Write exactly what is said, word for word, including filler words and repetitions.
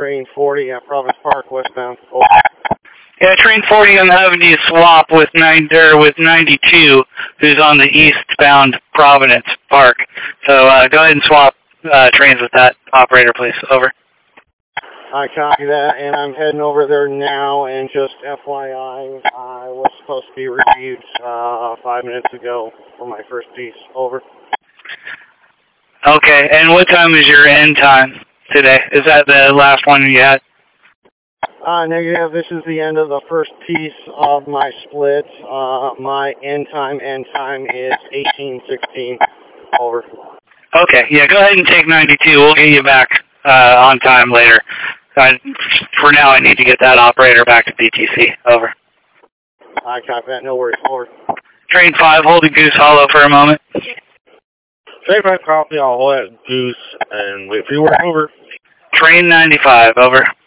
train forty at Province Park, westbound. Over. Yeah, train forty, I'm having you swap with nine er, with ninety-two, who's on the eastbound Providence Park. So uh, go ahead and swap uh, trains with that operator, please. Over. I copy that, and I'm heading over there now, and just F Y I, I was supposed to be reviewed uh, five minutes ago for my first piece. Over. Okay, and what time is your end time today? Is that the last one you had? Uh, negative. This is the end of the first piece of my split. Uh, my end time, end time is eighteen sixteen. Over. Okay, yeah, go ahead and take ninety-two. We'll get you back uh, on time later. I, for now, I need to get that operator back to B T C. Over. I copy that. No worries. Over. Train five, hold the Goose Hollow for a moment. Train five, copy. I'll hold that Goose and wait for you. Over. Train ninety-five. Over.